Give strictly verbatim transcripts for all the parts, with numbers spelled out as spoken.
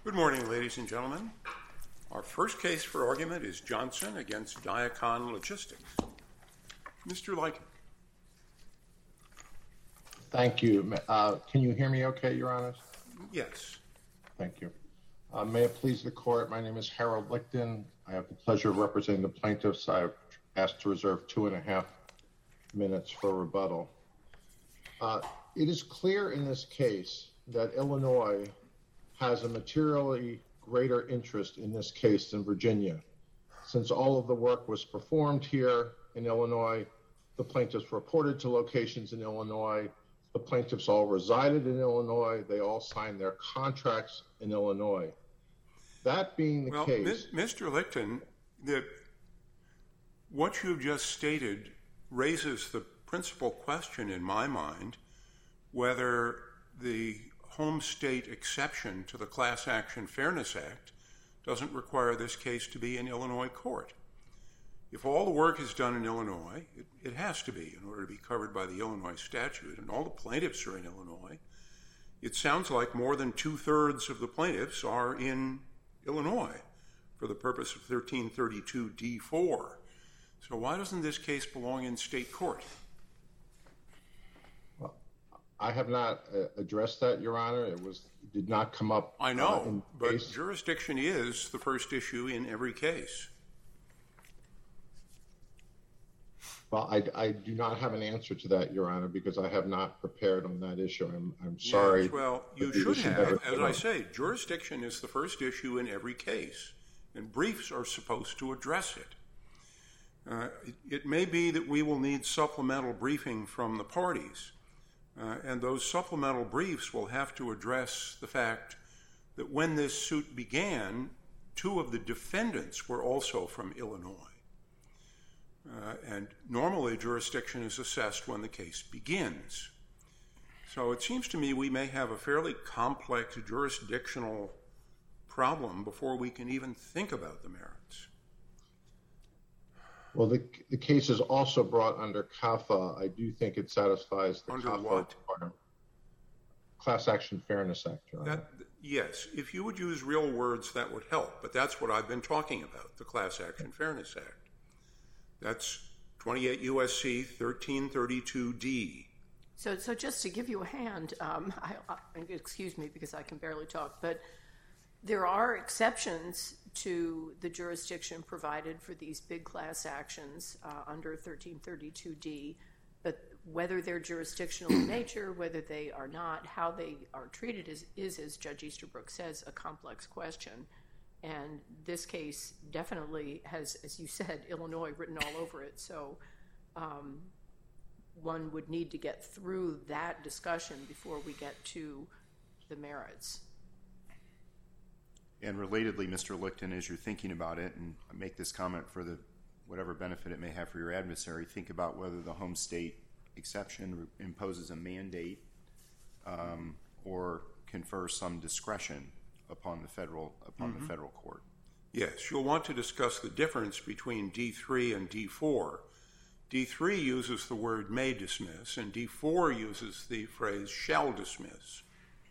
Good morning, ladies and gentlemen. Our first case for argument is Johnson against Diacon Logistics. Mister Lichen. Thank you. Uh, can you hear me okay, Your Honor? Yes. Thank you. Uh, may it please the court, my name is Harold Lichten. I have the pleasure of representing the plaintiffs. I've asked to reserve two and a half minutes for rebuttal. Uh, it is clear in this case that Illinois has a materially greater interest in this case than Virginia. Since all of the work was performed here in Illinois, the plaintiffs reported to locations in Illinois, the plaintiffs all resided in Illinois, they all signed their contracts in Illinois. That being the well, case... Well, Mister Lichten, the, what you've just stated raises the principal question in my mind, whether the home state exception to the Class Action Fairness Act doesn't require this case to be in Illinois court. If all the work is done in Illinois, it, it has to be in order to be covered by the Illinois statute, and all the plaintiffs are in Illinois. It sounds like more than two-thirds of the plaintiffs are in Illinois for the purpose of thirteen thirty-two D four. So why doesn't this case belong in state court? Well, I have not uh, addressed that, Your Honor. It was it did not come up. I know, uh, in but case. Jurisdiction is the first issue in every case. Well, I, I do not have an answer to that, Your Honor, because I have not prepared on that issue. I'm, I'm sorry. Yes, well, you should have. As I say, jurisdiction is the first issue in every case, and briefs are supposed to address it. Uh, it, it may be that we will need supplemental briefing from the parties, uh, and those supplemental briefs will have to address the fact that when this suit began, two of the defendants were also from Illinois. Uh, and normally jurisdiction is assessed when the case begins. So it seems to me we may have a fairly complex jurisdictional problem before we can even think about the merits. Well, the, the case is also brought under C A F A. I do think it satisfies the under C A F A what? requirement. Class Action Fairness Act, Your Honor. That, yes, if you would use real words, that would help. But that's what I've been talking about, the Class Action Fairness Act. That's twenty-eight U S C thirteen thirty-two D. So, so just to give you a hand, um, I, I, excuse me because I can barely talk, but there are exceptions to the jurisdiction provided for these big class actions uh, under thirteen thirty-two D, but whether they're jurisdictional in nature, whether they are not, how they are treated is, is, as Judge Easterbrook says, a complex question. And this case definitely has, as you said, Illinois written all over it. So um, one would need to get through that discussion before we get to the merits. And relatedly, Mister Lichten, as you're thinking about it, and I make this comment for the whatever benefit it may have for your adversary, think about whether the home state exception imposes a mandate um, or confers some discretion upon the federal upon mm-hmm. the federal court. Yes, you'll want to discuss the difference between D three and D four. D three uses the word may dismiss, and D four uses the phrase shall dismiss.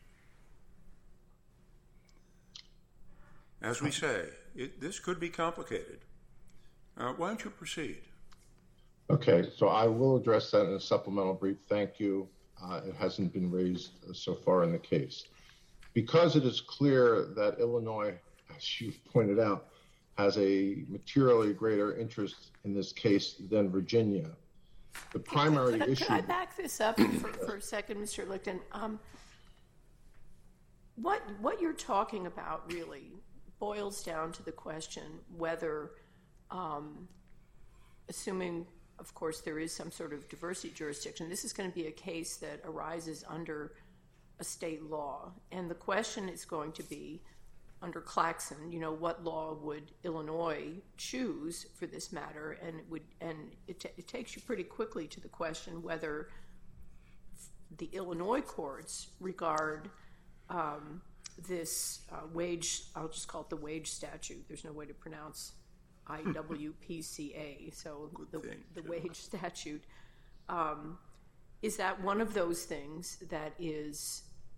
As we say, it, this could be complicated. Uh, why don't you proceed? Okay, so I will address that in a supplemental brief. Thank you. Uh, it hasn't been raised uh, so far in the case. Because it is clear that Illinois, as you've pointed out, has a materially greater interest in this case than Virginia, the primary could I, issue... Could I back this up for, for a second, Mister Lichten? Um, what, what you're talking about really boils down to the question whether, um, assuming, of course, there is some sort of diversity jurisdiction, this is going to be a case that arises under a state law. And the question is going to be, under Claxon, you know, what law would Illinois choose for this matter? And it would, and it, t it takes you pretty quickly to the question whether the Illinois courts regard um, this uh, wage, I'll just call it the wage statute. There's no way to pronounce I W P C A, so the, the wage statute. Um, is that one of those things that is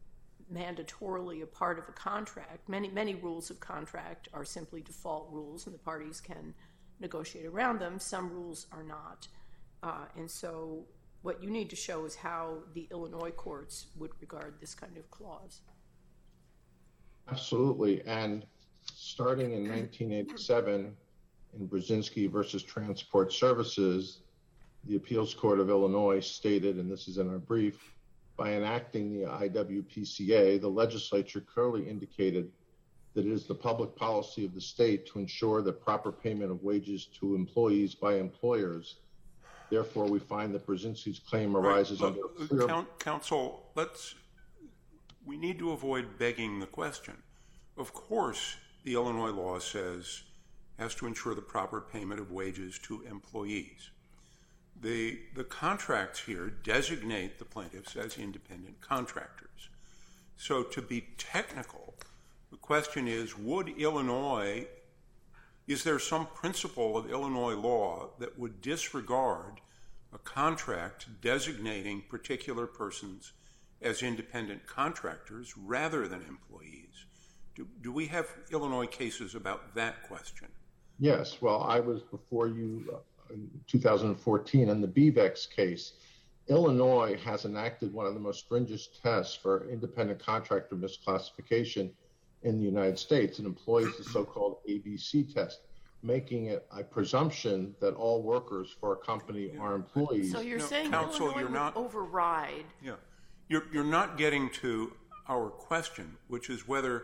mandatorily a part of a contract. Many, many rules of contract are simply default rules, and the parties can negotiate around them. Some rules are not. Uh, and so what you need to show is how the Illinois courts would regard this kind of clause. Absolutely. And starting in nineteen eighty-seven, in Brzezinski versus Transport Services, the Appeals Court of Illinois stated, and this is in our brief, by enacting the I W P C A, the legislature clearly indicated that it is the public policy of the state to ensure the proper payment of wages to employees by employers. Therefore, we find that Brzezinski's claim arises right. under uh, clear... Count, counsel, let's, we need to avoid begging the question. Of course, the Illinois law says has to ensure the proper payment of wages to employees. The, the contracts here designate the plaintiffs as independent contractors. So to be technical, the question is, would Illinois, is there some principle of Illinois law that would disregard a contract designating particular persons as independent contractors rather than employees? Do, do we have Illinois cases about that question? Yes. Well, I was before you uh, in two thousand fourteen in the B V E X case. Illinois has enacted one of the most stringent tests for independent contractor misclassification in the United States. It employs the so-called A B C test, making it a presumption that all workers for a company are employees. So you're No, saying counsel, Illinois you're would not- override? Yeah. You're, you're not getting to our question, which is whether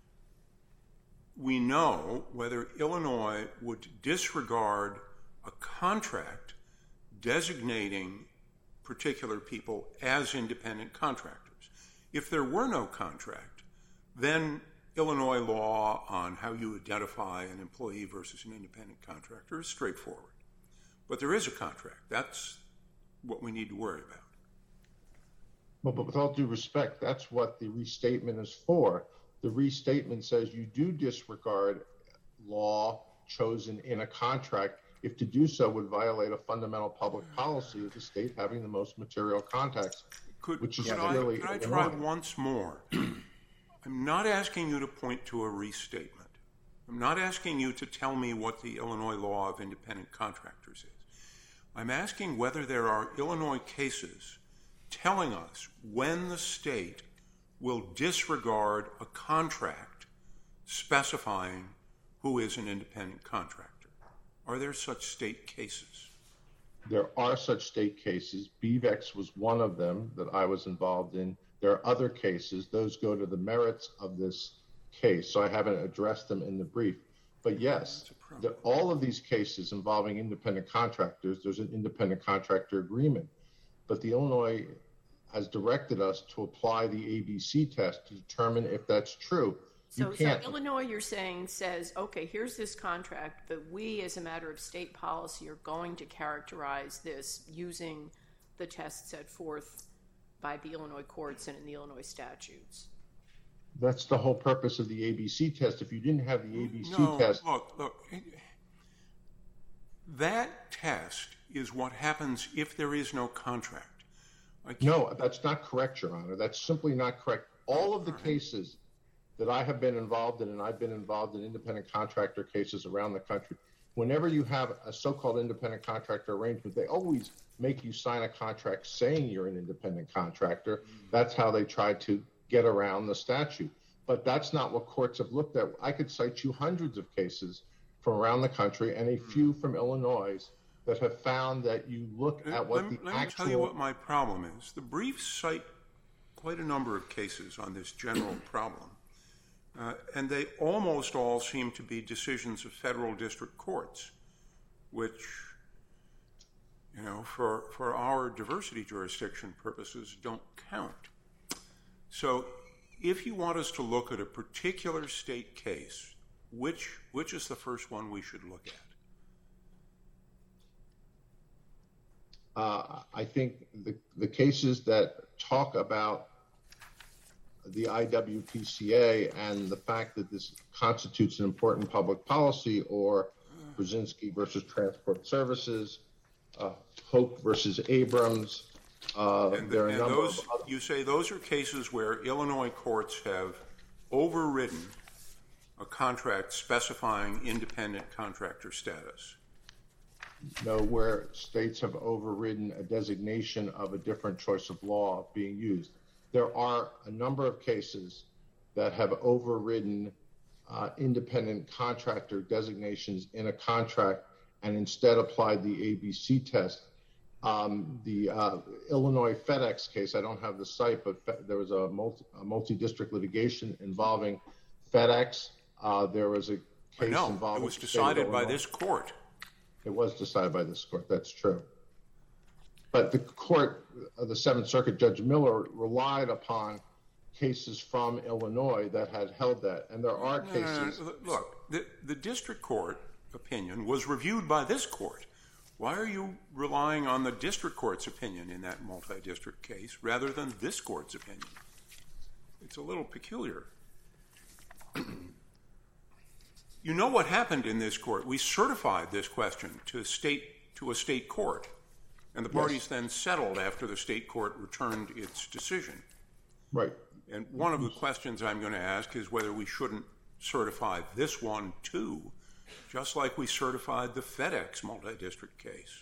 we know whether Illinois would disregard a contract designating particular people as independent contractors. If there were no contract, then Illinois law on how you identify an employee versus an independent contractor is straightforward. But there is a contract. That's what we need to worry about. Well, but with all due respect, that's what the restatement is for. The restatement says you do disregard law chosen in a contract if to do so would violate a fundamental public policy of the state having the most material contacts, Could, which is could clearly I, could I Illinois. try once more? I'm not asking you to point to a restatement. I'm not asking you to tell me what the Illinois law of independent contractors is. I'm asking whether there are Illinois cases telling us when the state will disregard a contract specifying who is an independent contractor. Are there such state cases? There are such state cases. B V E X was one of them that I was involved in. There are other cases. Those go to the merits of this case, so I haven't addressed them in the brief. But yes, the, all of these cases involving independent contractors, there's an independent contractor agreement. But the Illinois has directed us to apply the A B C test to determine if that's true. So, you can't, so Illinois, you're saying, says, okay, here's this contract, but we, as a matter of state policy, are going to characterize this using the tests set forth by the Illinois courts and in the Illinois statutes. That's the whole purpose of the A B C test. If you didn't have the A B C no, test... look, look. That test is what happens if there is no contract. No, that's not correct, Your Honor. That's simply not correct. All of the All right. cases that I have been involved in, and I've been involved in independent contractor cases around the country, whenever you have a so-called independent contractor arrangement, they always make you sign a contract saying you're an independent contractor. That's how they try to get around the statute. But that's not what courts have looked at. I could cite you hundreds of cases from around the country and a few from Illinois that have found that you look at what let, the let actual... me tell you what my problem is. The briefs cite quite a number of cases on this general problem, uh, and they almost all seem to be decisions of federal district courts, which, you know, for, for our diversity jurisdiction purposes don't count. So if you want us to look at a particular state case, which which is the first one we should look at? Uh, I think the, the cases that talk about the I W P C A and the fact that this constitutes an important public policy, or Brzezinski versus Transport Services, uh, Hope versus Abrams, Uh, and there are a and number those, of other, you say those are cases where Illinois courts have overridden a contract specifying independent contractor status. no, where states have overridden a designation of a different choice of law being used. There are a number of cases that have overridden uh, independent contractor designations in a contract and instead applied the A B C test. Um, the uh, Illinois FedEx case, I don't have the site, but fe- there was a, multi, a multi-district litigation involving FedEx. Uh, there was a case No, involving... it was the state of decided by Illinois. this court. It was decided by this court, that's true. But the court, uh, the Seventh Circuit, Judge Miller relied upon cases from Illinois that had held that. And there are cases... Uh, look, the, the district court opinion was reviewed by this court. Why are you relying on the district court's opinion in that multi-district case rather than this court's opinion? It's a little peculiar. You know what happened in this court? We certified this question to a state, to a state court, and the parties Yes. then settled after the state court returned its decision. Right. And one of the questions I'm going to ask is whether we shouldn't certify this one too, just like we certified the FedEx multi-district case.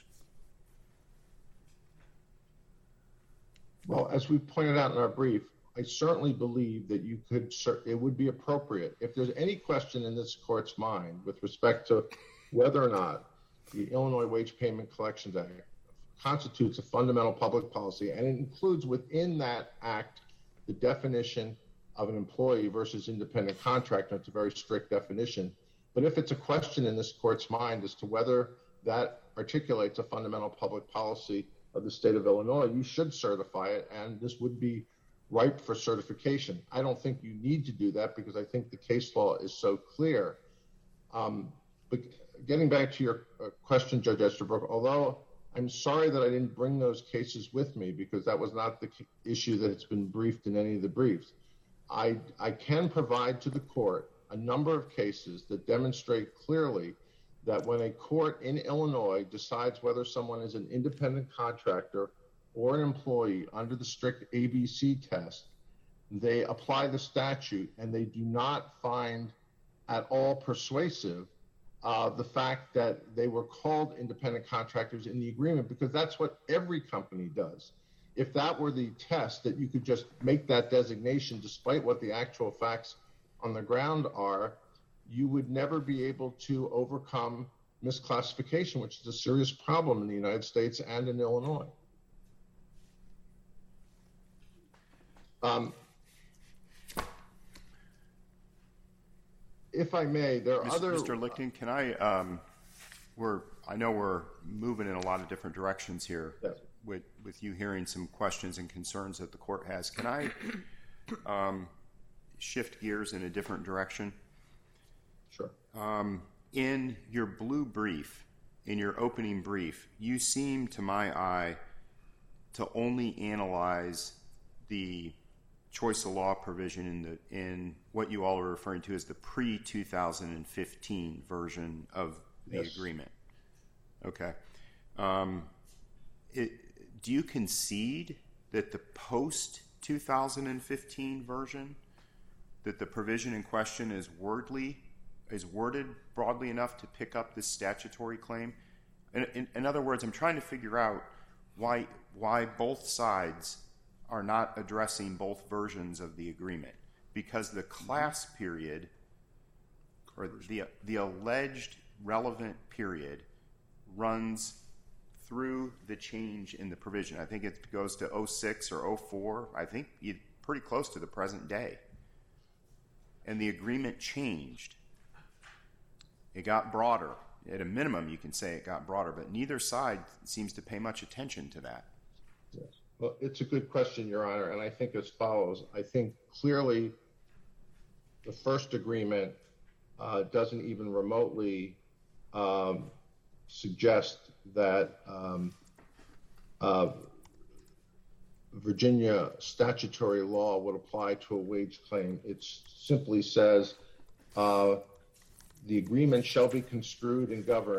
Well, as we pointed out in our brief, I certainly believe that you could, it would be appropriate. If there's any question in this court's mind with respect to whether or not the Illinois Wage Payment Collections Act constitutes a fundamental public policy, and it includes within that act the definition of an employee versus independent contractor. It's a very strict definition. But if it's a question in this court's mind as to whether that articulates a fundamental public policy of the state of Illinois, you should certify it, and this would be ripe for certification. I don't think you need to do that because I think the case law is so clear. Um, but getting back to your uh, question, Judge Estabrook, although I'm sorry that I didn't bring those cases with me because that was not the issue that has been briefed in any of the briefs, I, I can provide to the court a number of cases that demonstrate clearly that when a court in Illinois decides whether someone is an independent contractor or an employee under the strict A B C test, they apply the statute and they do not find at all persuasive uh, the fact that they were called independent contractors in the agreement, because that's what every company does. If that were the test, that you could just make that designation despite what the actual facts on the ground are, you would never be able to overcome misclassification, which is a serious problem in the United States and in Illinois. Um, if I may, there are Mister other... Mister Lichten, can I, um, we're, I know we're moving in a lot of different directions here Yes. with, with you hearing some questions and concerns that the court has. Can I um, shift gears in a different direction? Sure. Um, in your blue brief, in your opening brief, you seem, to my eye, to only analyze the choice of law provision in the in what you all are referring to as the pre two thousand fifteen version of the Yes. agreement. Okay. Um, it, do you concede that the post two thousand fifteen version, that the provision in question is wordly, is worded broadly enough to pick up this statutory claim? In, in, in other words, I'm trying to figure out why why both sides are not addressing both versions of the agreement, because the class period, or the the alleged relevant period, runs through the change in the provision. I think it goes to oh six or oh four. I think it's pretty close to the present day. And the agreement changed. It got broader. At a minimum, you can say it got broader, but neither side seems to pay much attention to that. Yes. Well, it's a good question, Your Honor, and I think as follows. I think clearly the first agreement uh, doesn't even remotely um, suggest that um, uh, Virginia statutory law would apply to a wage claim. It simply says uh, the agreement shall be construed and governed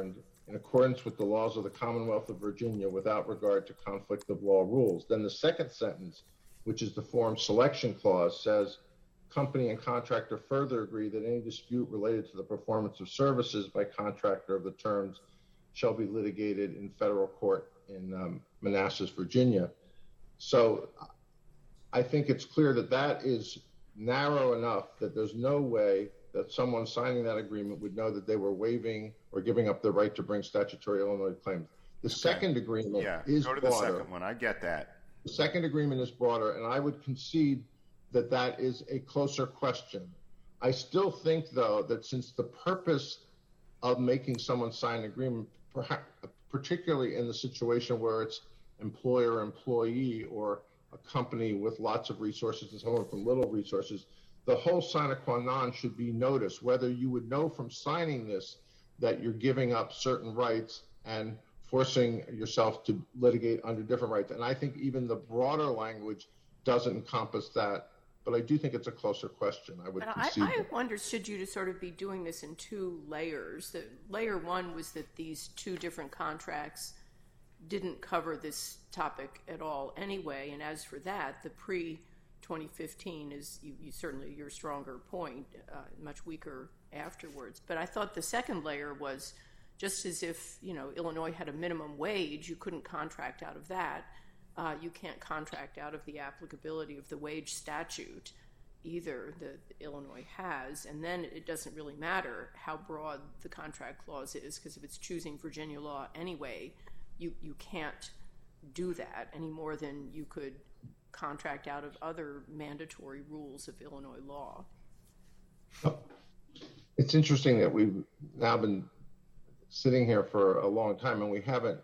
in accordance with the laws of the Commonwealth of Virginia without regard to conflict of law rules. Then the second sentence, which is the form selection clause, says company and contractor further agree that any dispute related to the performance of services by contractor of the terms shall be litigated in federal court in um, Manassas, Virginia. So I think it's clear that that is narrow enough that there's no way that someone signing that agreement would know that they were waiving or giving up the right to bring statutory Illinois claims. The okay. second agreement yeah, is go to broader. The second one. I get that. The second agreement is broader, and I would concede that that is a closer question. I still think, though, that since the purpose of making someone sign an agreement, perhaps, particularly in the situation where it's employer-employee or a company with lots of resources and someone from little resources, the whole sine qua non should be notice, whether you would know from signing this that you're giving up certain rights and forcing yourself to litigate under different rights. And I think even the broader language doesn't encompass that, but I do think it's a closer question. I would and concede. I, I understood you to sort of be doing this in two layers. The layer one was that these two different contracts didn't cover this topic at all anyway, and as for that, the pre twenty fifteen is you, you certainly your stronger point, uh, much weaker afterwards. But I thought the second layer was just as if, you know, Illinois had a minimum wage, you couldn't contract out of that. Uh, you can't contract out of the applicability of the wage statute either that Illinois has. And then it doesn't really matter how broad the contract clause is, because if it's choosing Virginia law anyway, you, you can't do that any more than you could contract out of other mandatory rules of Illinois law. It's interesting that we've now been sitting here for a long time and we haven't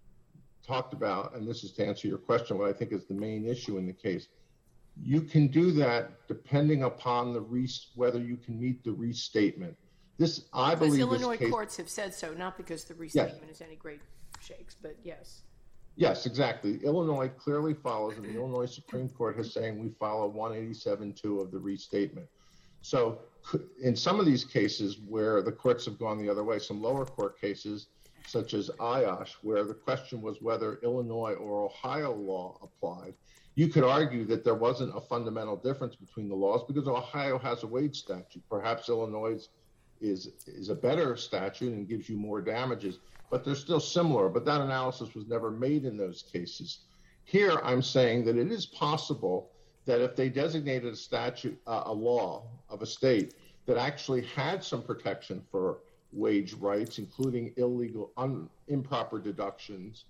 talked about, and this is to answer your question, what I think is the main issue in the case. You can do that depending upon the re- whether you can meet the restatement. This, I because believe, Illinois this case, courts have said so, not because the restatement yes. is any great shakes, but yes. Yes, exactly. Illinois clearly follows, and the Illinois Supreme Court has saying we follow one eighty-seven two of the restatement. So in some of these cases where the courts have gone the other way, some lower court cases, such as I O S H, where the question was whether Illinois or Ohio law applied, you could argue that there wasn't a fundamental difference between the laws because Ohio has a wage statute. Perhaps Illinois is is a better statute and gives you more damages, but they're still similar. But that analysis was never made in those cases. Here, I'm saying that it is possible that if they designated a statute, uh, a law of a state that actually had some protection for wage rights, including illegal, un, improper deductions,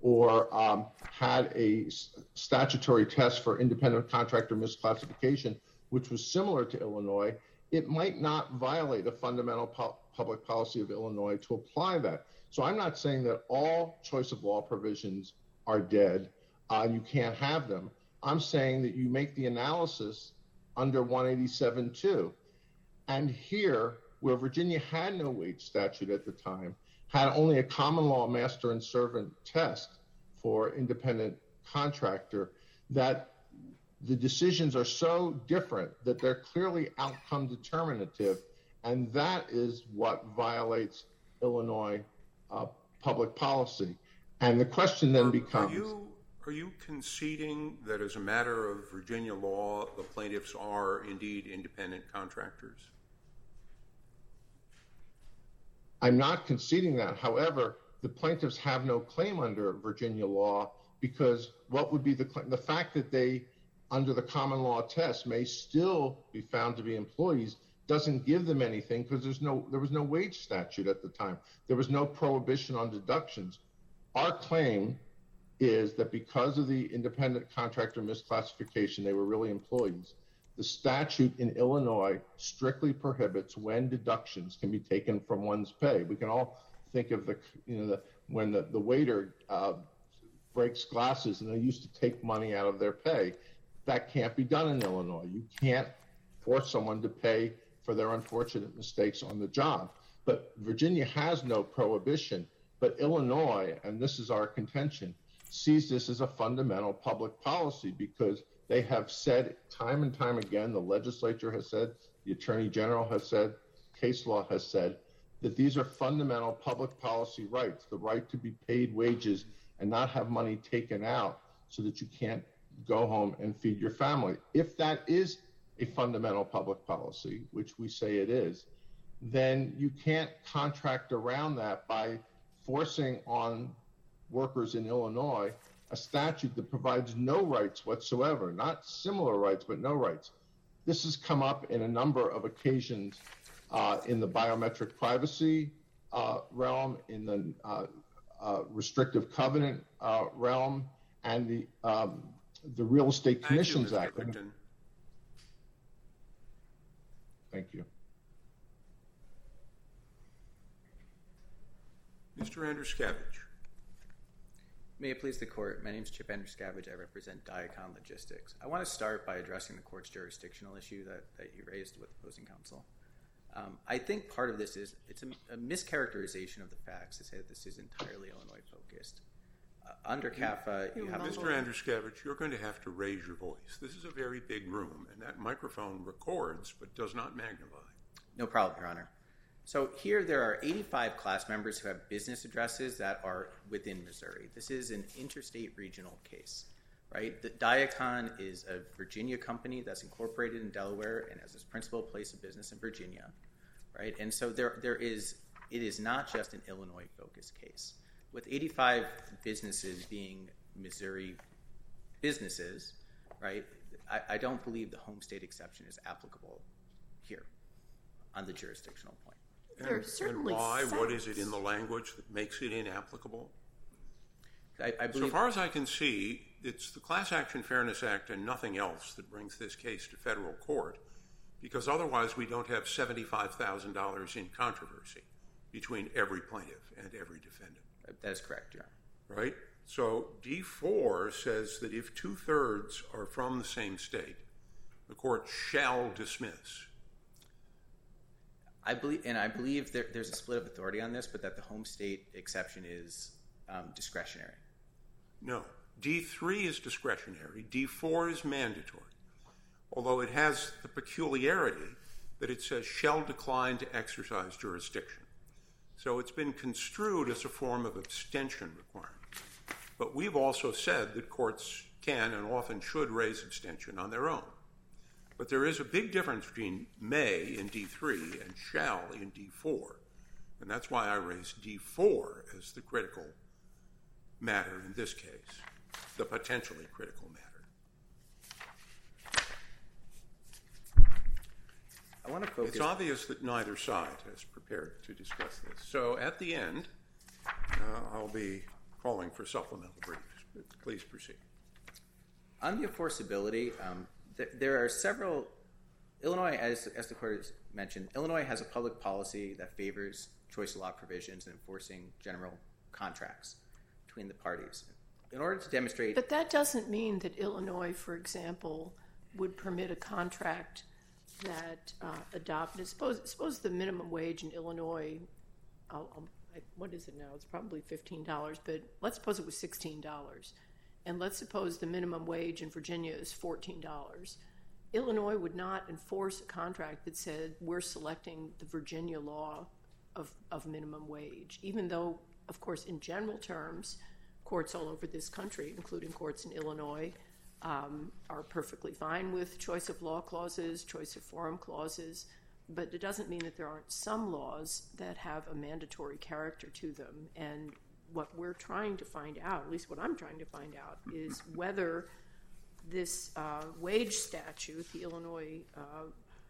or um, had a s- statutory test for independent contractor misclassification, which was similar to Illinois, it might not violate a fundamental pu- public policy of Illinois to apply that. So I'm not saying that all choice of law provisions are dead, uh, you can't have them. I'm saying that you make the analysis under one eighty-seven two. And here, where Virginia had no wage statute at the time, had only a common law master and servant test for independent contractor, that the decisions are so different that they're clearly outcome determinative, and that is what violates Illinois uh, public policy. And the question then becomes... Are you, are you conceding that as a matter of Virginia law, the plaintiffs are indeed independent contractors? I'm not conceding that. However, the plaintiffs have no claim under Virginia law because what would be the claim? The fact that they, under the common law test, may still be found to be employees doesn't give them anything because there's no, there was no wage statute at the time. There was no prohibition on deductions. Our claim is that because of the independent contractor misclassification, they were really employees. The statute in Illinois strictly prohibits when deductions can be taken from one's pay. We can all think of the, you know, the, when the, the waiter uh, breaks glasses and they used to take money out of their pay. That can't be done in Illinois. You can't force someone to pay for their unfortunate mistakes on the job. But Virginia has no prohibition. But Illinois, and this is our contention, sees this as a fundamental public policy because they have said time and time again, the legislature has said, the attorney general has said, case law has said, that these are fundamental public policy rights, the right to be paid wages and not have money taken out so that you can't go home and feed your family. If that is a fundamental public policy, which we say it is, then you can't contract around that by forcing on workers in Illinois a statute that provides no rights whatsoever, not similar rights, but no rights. This has come up in a number of occasions uh, in the biometric privacy uh, realm, in the uh, uh, restrictive covenant uh, realm, and the um, the Real Estate Commissions Act. Thank you, Mister Thank you. Mister Andruszkiewicz. May it please the Court, my name is Chip Andruszkiewicz. I represent Diacon Logistics. I want to start by addressing the Court's jurisdictional issue that, that you raised with opposing counsel. Um, I think part of this is it's a, a mischaracterization of the facts to say that this is entirely Illinois-focused. Uh, under C A F A, you, you have... Mister Andruszkiewicz, you're going to have to raise your voice. This is a very big room, and that microphone records but does not magnify. No problem, Your Honor. So here there are eighty-five class members who have business addresses that are within Missouri. This is an interstate regional case, right? The Diacon is a Virginia company that's incorporated in Delaware and has its principal place of business in Virginia, right? And so there, there is, it is not just an Illinois-focused case. With eighty-five businesses being Missouri businesses, right, I, I don't believe the home state exception is applicable here on the jurisdictional point. There are And, certainly and why? facts. What is it in the language that makes it inapplicable? I, I believe, So far as I can see, it's the Class Action Fairness Act and nothing else that brings this case to federal court, because otherwise we don't have seventy-five thousand dollars in controversy between every plaintiff and every defendant. that is correct, Your Honor. Right? So D four says that if two-thirds are from the same state, the court shall dismiss. I believe, and I believe there, there's a split of authority on this, but that the home state exception is um, discretionary. No. D three is discretionary. D four is mandatory, although it has the peculiarity that it says shall decline to exercise jurisdiction. So it's been construed as a form of abstention requirement. But we've also said that courts can and often should raise abstention on their own. But there is a big difference between may in D three and shall in D four. And that's why I raised D four as the critical matter in this case, the potentially critical matter. I want to focus... It's obvious that neither side has prepared to discuss this. So at the end, uh, I'll be calling for supplemental briefs. Please proceed. On the enforceability, um, th- there are several... Illinois, as, as the court has mentioned, Illinois has a public policy that favors choice of law provisions and enforcing general contracts between the parties. In order to demonstrate... But that doesn't mean that Illinois, for example, would permit a contract that uh, adopted... Suppose, suppose the minimum wage in Illinois, I'll, I'll, I, what is it now? It's probably fifteen dollars, but let's suppose it was sixteen dollars. And let's suppose the minimum wage in Virginia is fourteen dollars. Illinois would not enforce a contract that said we're selecting the Virginia law of, of minimum wage, even though, of course, in general terms, courts all over this country, including courts in Illinois, um, are perfectly fine with choice of law clauses, choice of forum clauses, but it doesn't mean that there aren't some laws that have a mandatory character to them. And what we're trying to find out, at least what I'm trying to find out, is whether this uh, wage statute, the Illinois uh,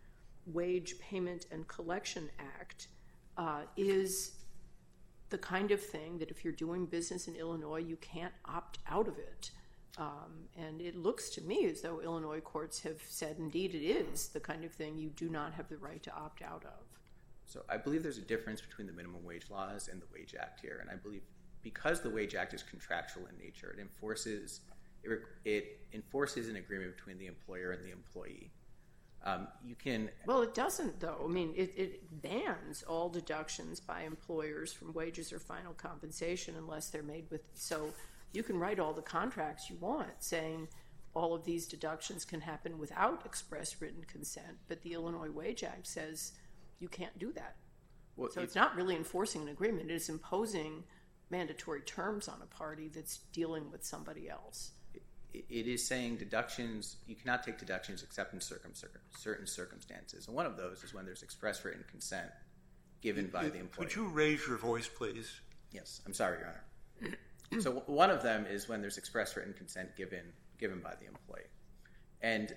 Wage Payment and Collection Act, uh, is the kind of thing that if you're doing business in Illinois, you can't opt out of it. Um, and it looks to me as though Illinois courts have said, indeed, it is the kind of thing you do not have the right to opt out of. So I believe there's a difference between the minimum wage laws and the Wage Act here. And I believe because the Wage Act is contractual in nature, it enforces it, it enforces an agreement between the employer and the employee. Um, you can... Well, it doesn't, though. I mean, it, it bans all deductions by employers from wages or final compensation unless they're made with... So you can write all the contracts you want saying all of these deductions can happen without express written consent, but the Illinois Wage Act says you can't do that. Well, so it, it's not really enforcing an agreement. It's imposing mandatory terms on a party that's dealing with somebody else. It, it is saying deductions, you cannot take deductions except in circum, certain circumstances. And one of those is when there's express written consent given by the employer. Could you raise your voice, please? Yes, I'm sorry, Your Honor. So one of them is when there's express written consent given given by the employee. And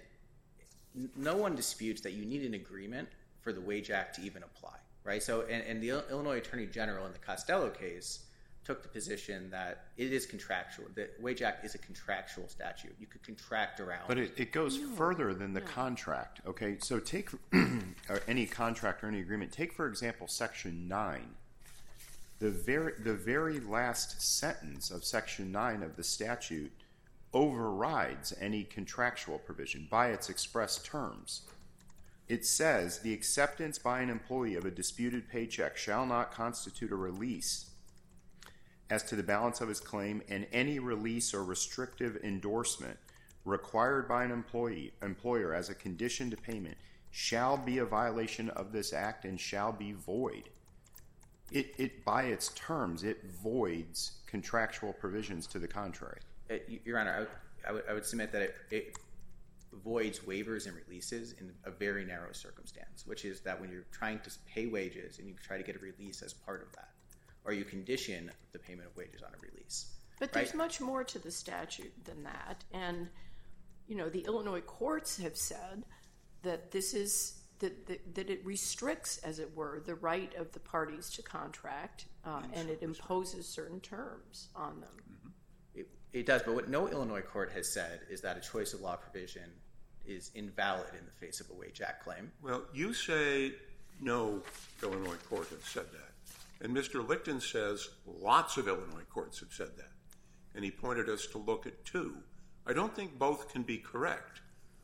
no one disputes that you need an agreement for the Wage Act to even apply, right? So, and, and the Illinois Attorney General in the Costello case took the position that it is contractual. The Wage Act is a contractual statute. You could contract around. But it, it goes no. further than the no. contract, okay? So take or any contract or any agreement. Take, for example, Section nine. The very, the very last sentence of Section nine of the statute overrides any contractual provision by its express terms. It says, the acceptance by an employee of a disputed paycheck shall not constitute a release as to the balance of his claim, and any release or restrictive endorsement required by an employee, employer as a condition to payment shall be a violation of this act and shall be void. It, it by its terms, it voids contractual provisions to the contrary. Uh, Your Honor, I would, I would, I would submit that it, it voids waivers and releases in a very narrow circumstance, which is that when you're trying to pay wages and you try to get a release as part of that, or you condition the payment of wages on a release. But right? there's much more to the statute than that. And, you know, the Illinois courts have said that this is, that, that, that it restricts, as it were, the right of the parties to contract, uh, and it imposes certain terms on them. Mm-hmm. It, it does, but what no Illinois court has said is that a choice of law provision is invalid in the face of a Wage Act claim. Well, you say no Illinois court has said that. And Mister Lichten says lots of Illinois courts have said that. And he pointed us to look at two. I don't think both can be correct.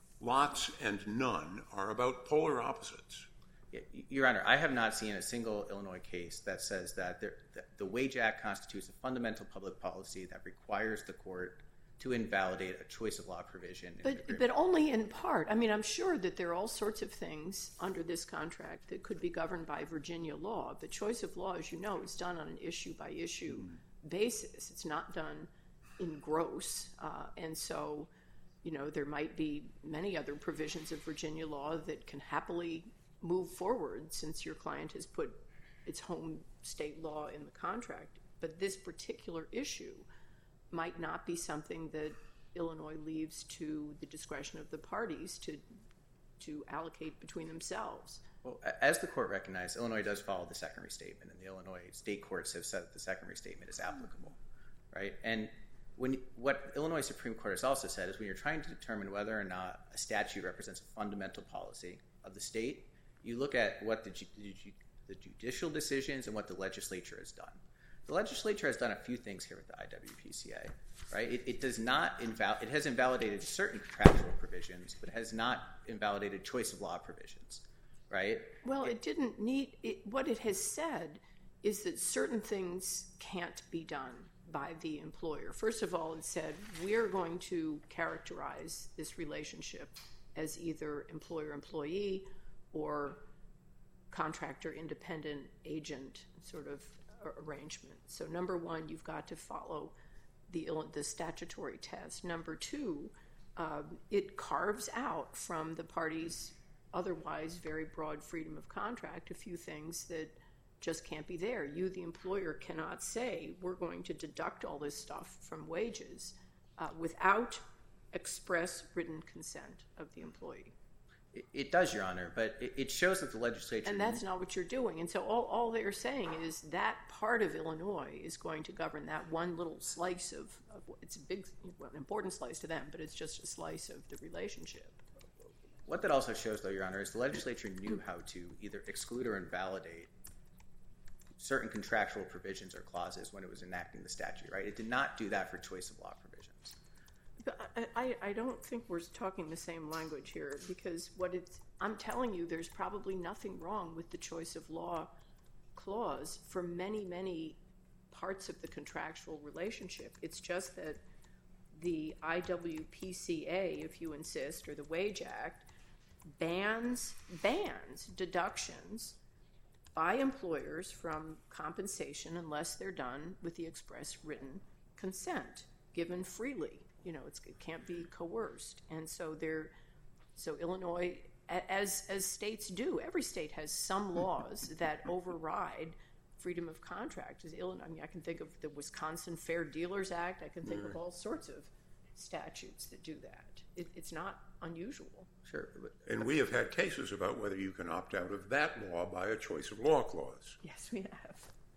Lots and none are about polar opposites. Your Honor, I have not seen a single Illinois case that says that, there, that the Wage Act constitutes a fundamental public policy that requires the court to invalidate a choice of law provision. But, but only in part. I mean, I'm sure that there are all sorts of things under this contract that could be governed by Virginia law. The choice of law, as you know, is done on an issue-by-issue mm. basis. It's not done in gross. Uh, and so, you know, there might be many other provisions of Virginia law that can happily move forward since your client has put its home state law in the contract. But this particular issue might not be something that Illinois leaves to the discretion of the parties to to allocate between themselves. Well, as the court recognized, Illinois does follow the second restatement, and the Illinois state courts have said that the second restatement is applicable, right? And when what Illinois Supreme Court has also said is when you're trying to determine whether or not a statute represents a fundamental policy of the state, you look at what the, the judicial decisions and what the legislature has done. The legislature has done a few things here with the I W P C A, right? It, it does not inval- it has invalidated certain contractual provisions, but has not invalidated choice of law provisions, right? Well, it, it didn't need it, what it has said is that certain things can't be done by the employer. First of all, it said we're going to characterize this relationship as either employer-employee or contractor-independent agent sort of arrangement. So number one, you've got to follow the, the statutory test. Number two, uh, it carves out from the parties' otherwise very broad freedom of contract a few things that just can't be there. You, the employer, cannot say we're going to deduct all this stuff from wages uh, without express written consent of the employee. It, it does, Your Honor, but it, it shows that the legislature... And that's not what you're doing. And so all, all they're saying is that part of Illinois is going to govern that one little slice of, of it's a big, well, an important slice to them, but it's just a slice of the relationship. What that also shows, though, Your Honor, is the legislature knew how to either exclude or invalidate certain contractual provisions or clauses when it was enacting the statute, right? It did not do that for choice of law provisions. But I, I don't think we're talking the same language here because what it's, I'm telling you there's probably nothing wrong with the choice of law clause for many, many parts of the contractual relationship. It's just that the I W P C A, if you insist, or the Wage Act, bans, bans deductions by employers from compensation unless they're done with the express written consent given freely. You know, it's, it can't be coerced. And so they're, so Illinois, as as states do, every state has some laws that override freedom of contract. Is Illinois, I mean, I can think of the Wisconsin Fair Dealers Act. I can think of all sorts of statutes that do that. It, it's not unusual. Sure. And we have had cases about whether you can opt out of that law by a choice of law clause. Yes, we have.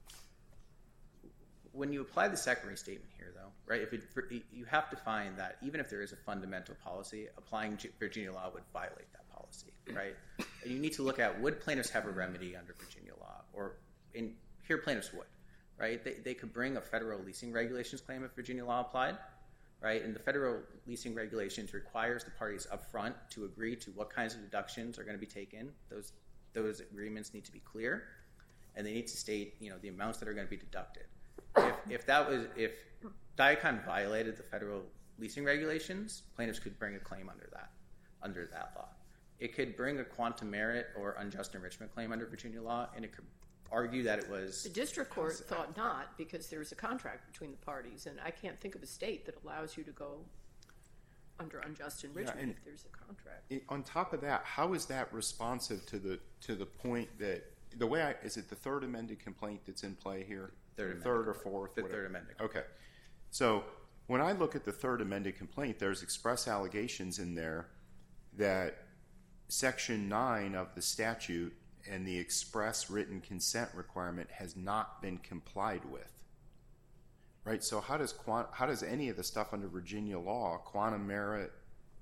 When you apply the second restatement here, though, right, if it, you have to find that even if there is a fundamental policy, applying Virginia law would violate that policy, right? And you need to look at, would plaintiffs have a remedy under Virginia law? Or in here, plaintiffs would, right? They, they could bring a federal leasing regulations claim if Virginia law applied, right? And the federal leasing regulations requires the parties up front to agree to what kinds of deductions are going to be taken. Those, those agreements need to be clear, and they need to state, you know, the amounts that are going to be deducted. If, if that was, if Diacon violated the federal leasing regulations, plaintiffs could bring a claim under that, under that law. It could bring a quantum merit or unjust enrichment claim under Virginia law, and it could argue that it was... The district court thought not, because there's a contract between the parties, and I can't think of a state that allows you to go under unjust enrichment yeah, if there's a contract. It, on top of that, how is that responsive to the to the point that, the way I, is it the third amended complaint that's in play here? Third, third or fourth? The whatever. third amended. Okay. So when I look at the third amended complaint, there's express allegations in there that Section nine of the statute and the express written consent requirement has not been complied with. Right? So how does quant, how does any of the stuff under Virginia law, quantum merit,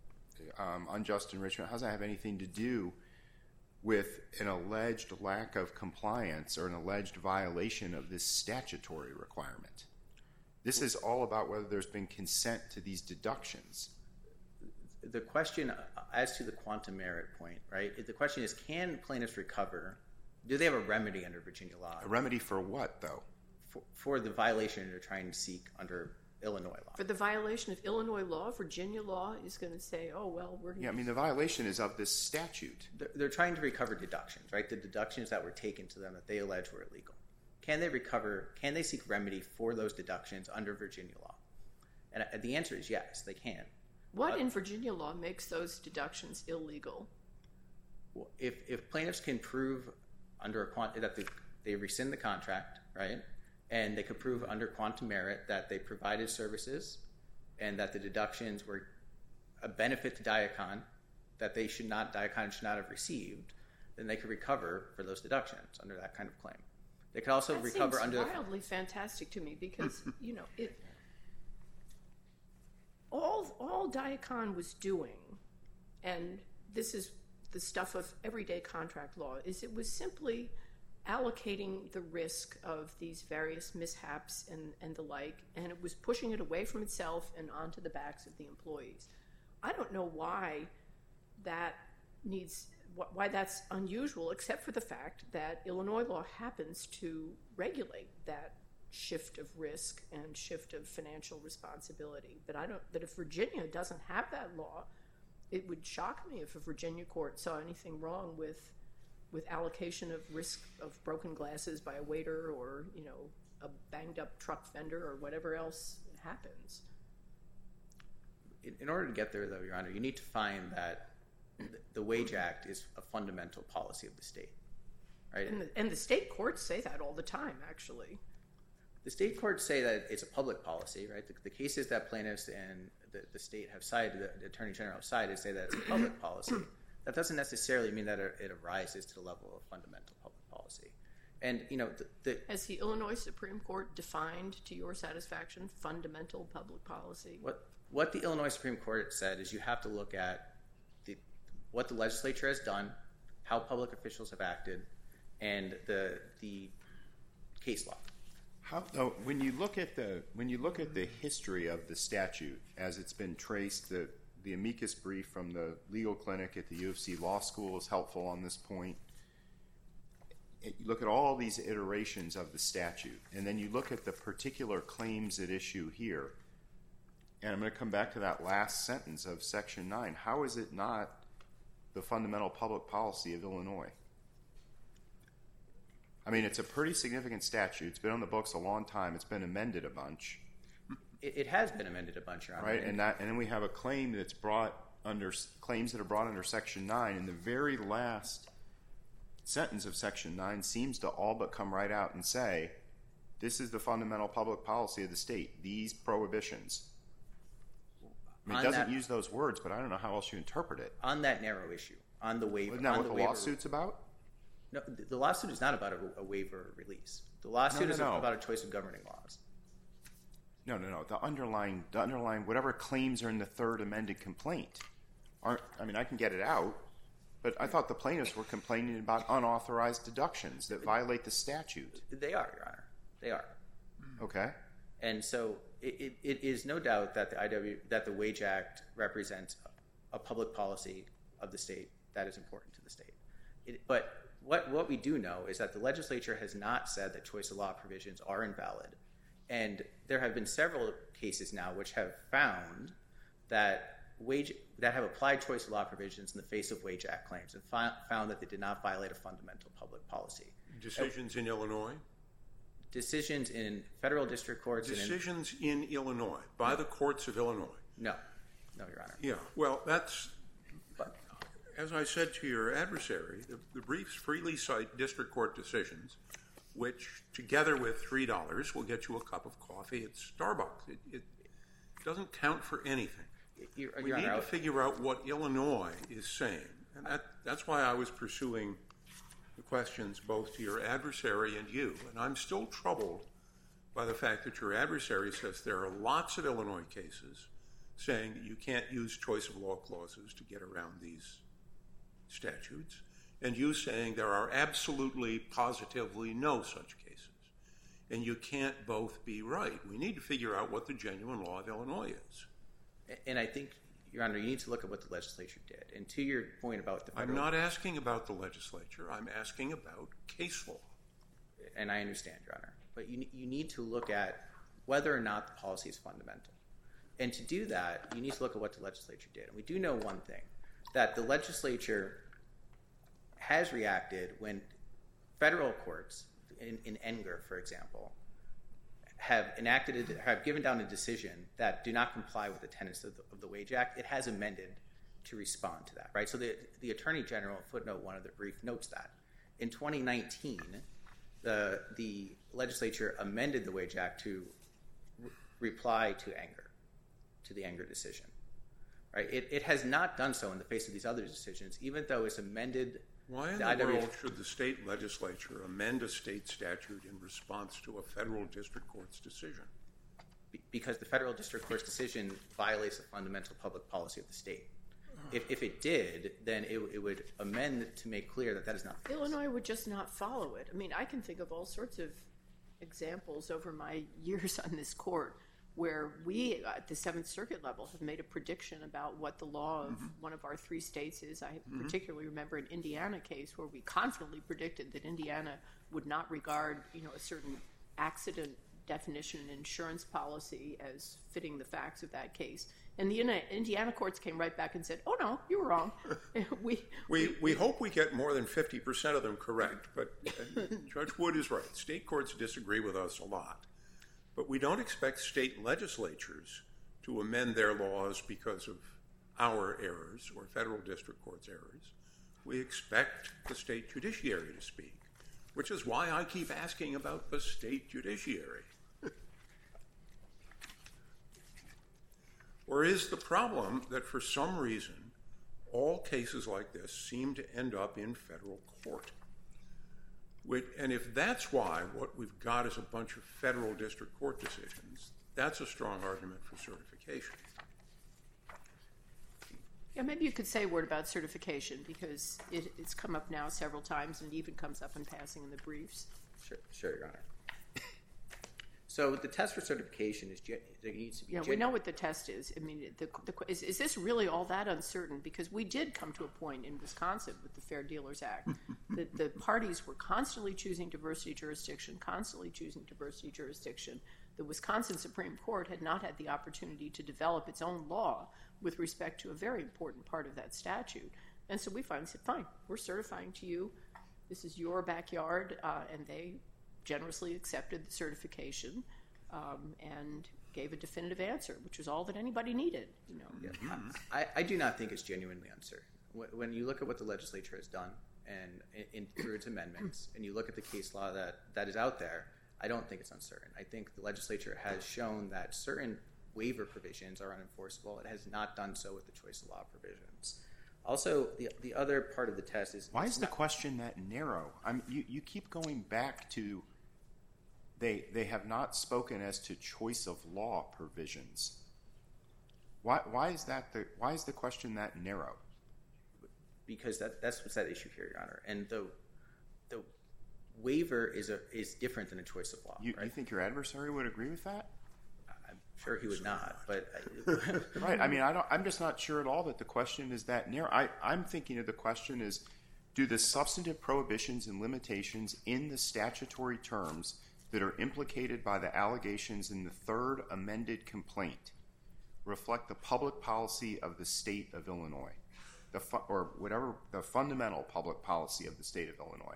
um, unjust enrichment, how does that have anything to do with an alleged lack of compliance or an alleged violation of this statutory requirement? This is all about whether there's been consent to these deductions. The question as to the quantum merit point, right? The question is, can plaintiffs recover? Do they have a remedy under Virginia law? A remedy for what, though? For, for the violation they're trying to seek under Illinois law. For the violation of Illinois law, Virginia law is going to say, oh, well, we're going to... Yeah, I mean, the violation is of this statute. They're, they're trying to recover deductions, right? The deductions that were taken to them that they allege were illegal. Can they recover, can they seek remedy for those deductions under Virginia law? And the answer is yes, they can. What uh, in Virginia law makes those deductions illegal? Well, if, if plaintiffs can prove under a quant that they, they rescind the contract, right? And they could prove under quantum merit that they provided services and that the deductions were a benefit to Diacon that they should not, Diacon should not have received, then they could recover for those deductions under that kind of claim. They could also that recover seems under wildly fantastic to me because, you know, it all all Diacon was doing, and this is the stuff of everyday contract law, is it was simply allocating the risk of these various mishaps and, and the like, and it was pushing it away from itself and onto the backs of the employees. I don't know why that needs, why that's unusual, except for the fact that Illinois law happens to regulate that shift of risk and shift of financial responsibility. But I don't, but if Virginia doesn't have that law, it would shock me if a Virginia court saw anything wrong with with allocation of risk of broken glasses by a waiter or, you know, a banged up truck fender or whatever else happens. In, in order to get there, though, Your Honor, you need to find that the Wage Act is a fundamental policy of the state, right? And the, and the state courts say that all the time, actually. The state courts say that it's a public policy, right? The, the cases that plaintiffs and the, the state have cited, the, the Attorney General have cited, say that it's a public policy. That doesn't necessarily mean that it arises to the level of fundamental public policy. And, you know, the, the, has the Illinois Supreme Court defined, to your satisfaction, fundamental public policy? What what the Illinois Supreme Court said is you have to look at the, what the legislature has done, how public officials have acted, and the the case law. How, though, when you look at the when you look at the history of the statute as it's been traced, the the amicus brief from the legal clinic at the U of C Law School is helpful on this point. It, you look at all these iterations of the statute, and then you look at the particular claims at issue here. And I'm going to come back to that last sentence of Section nine. How is it not the fundamental public policy of Illinois? I mean, it's a pretty significant statute. It's been on the books a long time. It's been amended a bunch. It, it has been amended a bunch, Your Honor. Right, and that, and then we have a claim that's brought under claims that are brought under Section nine, and the very last sentence of Section nine seems to all but come right out and say, this is the fundamental public policy of the state, these prohibitions. I mean, it doesn't that, use those words, but I don't know how else you interpret it. On that narrow issue, on the waiver. Isn't that on what the, the waiver, lawsuit's about? No, the, the lawsuit is not about a, a waiver or release. The lawsuit no, no, is no. about a choice of governing laws. No, no, no. The underlying, the underlying, whatever claims are in the third amended complaint aren't. I mean, I can get it out, but I thought the plaintiffs were complaining about unauthorized deductions that violate the statute. They are, Your Honor. They are. Okay. And so it, it, it is no doubt that the I W that the Wage Act represents a public policy of the state that is important to the state. It, but what what we do know is that the legislature has not said that choice of law provisions are invalid. And there have been several cases now which have found that wage that have applied choice of law provisions in the face of Wage Act claims and fi- found that they did not violate a fundamental public policy. Decisions uh, in Illinois? Decisions in federal district courts. Decisions in, in Illinois, by the courts of Illinois? No. No, Your Honor. Yeah, well, that's, but, as I said to your adversary, the, the briefs freely cite district court decisions, which, together with three dollars, will get you a cup of coffee at Starbucks. It, it doesn't count for anything. Your, we Your need Honor, to figure out what Illinois is saying. And that, that's why I was pursuing the questions both to your adversary and you. And I'm still troubled by the fact that your adversary says there are lots of Illinois cases saying that you can't use choice of law clauses to get around these statutes, and you saying there are absolutely, positively no such cases. And you can't both be right. We need to figure out what the genuine law of Illinois is. And I think, Your Honor, you need to look at what the legislature did. And to your point about the federal... I'm not asking about the legislature. I'm asking about case law. And I understand, Your Honor. But you, you need to look at whether or not the policy is fundamental. And to do that, you need to look at what the legislature did. And we do know one thing, that the legislature has reacted when federal courts, in, in Enger, for example, have enacted, a, have given down a decision that do not comply with the tenets of the, of the Wage Act. It has amended to respond to that, right? So the, the Attorney General, footnote one of the brief, notes that. In twenty nineteen, the, the legislature amended the Wage Act to re- reply to Enger, to the Enger decision, right? It, it has not done so in the face of these other decisions, even though it's amended. Why in the, the world should the state legislature amend a state statute in response to a federal district court's decision? Because the federal district court's decision violates the fundamental public policy of the state. If, if it did, then it, it would amend to make clear that that is not the case. Illinois would just not follow it. I mean, I can think of all sorts of examples over my years on this court where we, at the Seventh Circuit level, have made a prediction about what the law of mm-hmm. one of our three states is. I mm-hmm. particularly remember an Indiana case where we confidently predicted that Indiana would not regard, you know, a certain accident definition and insurance policy as fitting the facts of that case. And the Indiana courts came right back and said, oh, no, you were wrong. we, we we hope we get more than fifty percent of them correct, but uh, Judge Wood is right. State courts disagree with us a lot. But we don't expect state legislatures to amend their laws because of our errors or federal district court's errors. We expect the state judiciary to speak, which is why I keep asking about the state judiciary. Or is the problem that for some reason all cases like this seem to end up in federal court? And if that's why what we've got is a bunch of federal district court decisions, that's a strong argument for certification. Yeah, maybe you could say a word about certification because it, it's come up now several times and it even comes up in passing in the briefs. Sure, sure, Your Honor. So the test for certification is there needs to be. Yeah, we know what the test is. I mean, the, the, is, is this really all that uncertain? Because we did come to a point in Wisconsin with the Fair Dealers Act that the parties were constantly choosing diversity jurisdiction, constantly choosing diversity jurisdiction. The Wisconsin Supreme Court had not had the opportunity to develop its own law with respect to a very important part of that statute. And so we finally said, fine, we're certifying to you this is your backyard, uh, and they generously accepted the certification um, and gave a definitive answer, which was all that anybody needed. You know, yeah. I, I do not think it's genuinely uncertain. When you look at what the legislature has done and in, in, through its amendments, and you look at the case law that, that is out there, I don't think it's uncertain. I think the legislature has shown that certain waiver provisions are unenforceable. It has not done so with the choice of law provisions. Also, the the other part of the test is... Why is the not, question that narrow? I mean, you, you keep going back to they they have not spoken as to choice of law provisions. Why why is that the why is the question that narrow? Because that that's what's at issue here, Your Honor. And the the waiver is a is different than a choice of law. You, right? you think your adversary would agree with that? I'm sure he would not, but right. I mean, I don't. I'm just not sure at all that the question is that narrow. I, I'm thinking of the question is, do the substantive prohibitions and limitations in the statutory terms that are implicated by the allegations in the third amended complaint reflect the public policy of the state of Illinois, the fu- or whatever the fundamental public policy of the state of Illinois?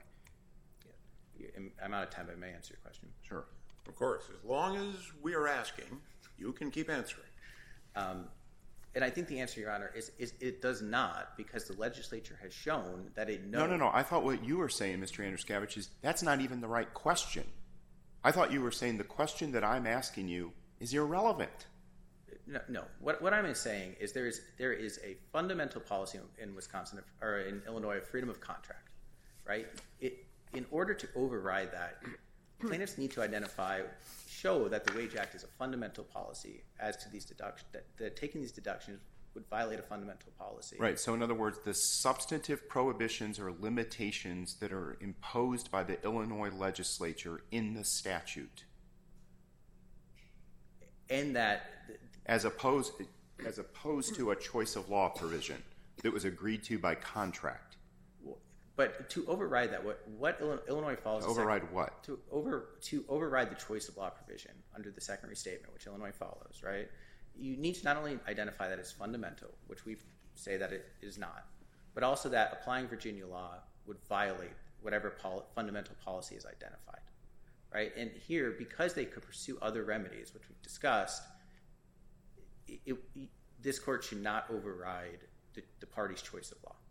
Yeah. I'm out of time, but I may answer your question. Sure. Of course, as long as we are asking, you can keep answering. Um, and I think the answer, Your Honor, is, is it does not, because the legislature has shown that it knows. No, no, no. I thought what you were saying, Mister Andruszkiewicz, is that's not even the right question. I thought you were saying the question that I'm asking you is irrelevant. No, no. What what I'm saying is there is there is a fundamental policy in Wisconsin or in Illinois of freedom of contract, right? It in order to override that, plaintiffs need to identify, show that the Wage Act is a fundamental policy as to these deductions, that, that taking these deductions would violate a fundamental policy. Right. So in other words, the substantive prohibitions or limitations that are imposed by the Illinois legislature in the statute. And that... As opposed, as opposed to a choice of law provision that was agreed to by contract. But to override that, what, what Illinois follows... Override second, what? To over to override the choice of law provision under the second restatement, which Illinois follows, right? You need to not only identify that as fundamental, which we say that it is not, but also that applying Virginia law would violate whatever pol- fundamental policy is identified, right? And here, because they could pursue other remedies, which we've discussed, it, it, this court should not override the, the party's choice of law.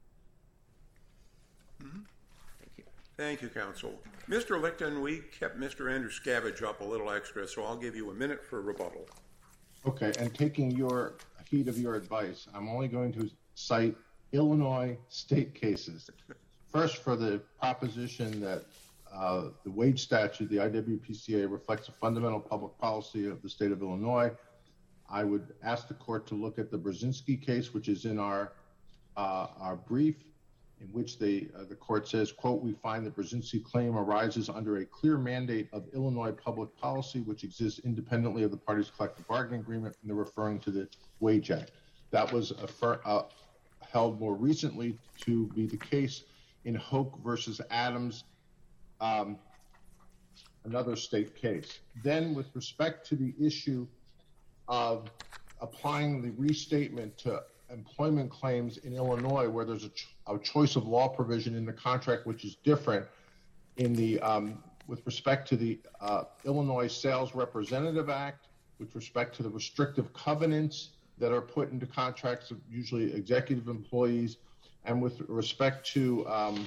Mm-hmm. Thank you. Thank you, counsel. Mister Licton, we kept Mister Andruszkiewicz up a little extra, so I'll give you a minute for rebuttal. Okay, and taking your heed of your advice, I'm only going to cite Illinois state cases. First, for the proposition that uh, the wage statute, the I W P C A, reflects a fundamental public policy of the state of Illinois, I would ask the court to look at the Brzezinski case, which is in our uh, our brief, in which they, uh, the court says, quote, we find the Brzezinski claim arises under a clear mandate of Illinois public policy, which exists independently of the parties' collective bargaining agreement, and they're referring to the Wage Act. That was affir- uh, held more recently to be the case in Hoke versus Adams, um, another state case. Then with respect to the issue of applying the restatement to employment claims in Illinois, where there's a, ch- a choice of law provision in the contract, which is different in the um, with respect to the uh, Illinois Sales Representative Act, with respect to the restrictive covenants that are put into contracts of usually executive employees, and with respect to um,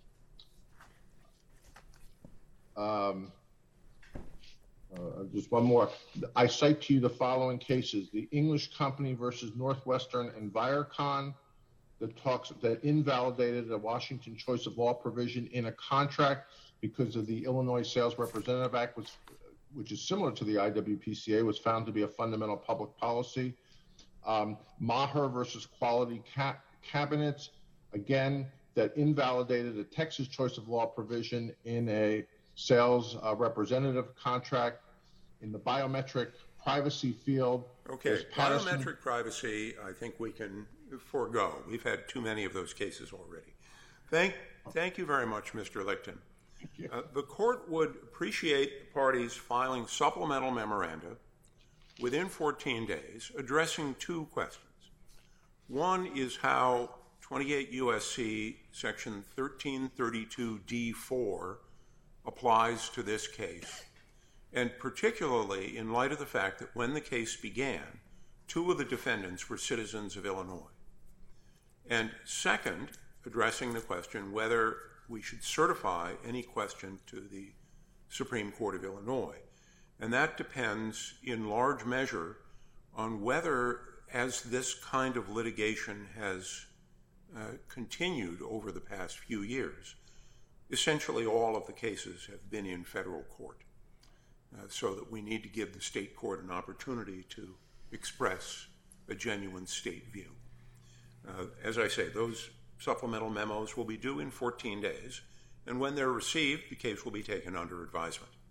um, Uh, just one more. I cite to you the following cases: the English Company versus Northwestern and Viacom, that talks that invalidated a Washington choice of law provision in a contract because of the Illinois Sales Representative Act, which, which is similar to the I W P C A, was found to be a fundamental public policy. Um, Maher versus Quality Ca- Cabinets, again, that invalidated a Texas choice of law provision in a sales uh, representative contract. In the biometric privacy field. Okay, biometric privacy, I think we can forego. We've had too many of those cases already. Thank, thank you very much, Mister Licton. Thank you. Uh, the court would appreciate parties filing supplemental memoranda within fourteen days addressing two questions. One is how twenty-eight U S C section thirteen thirty-two D four applies to this case, and particularly in light of the fact that when the case began, two of the defendants were citizens of Illinois. And second, addressing the question whether we should certify any question to the Supreme Court of Illinois. And that depends in large measure on whether, as this kind of litigation has uh, continued over the past few years, essentially all of the cases have been in federal court, uh, so that we need to give the state court an opportunity to express a genuine state view. Uh, as I say, those supplemental memos will be due in fourteen days, and when they're received, the case will be taken under advisement.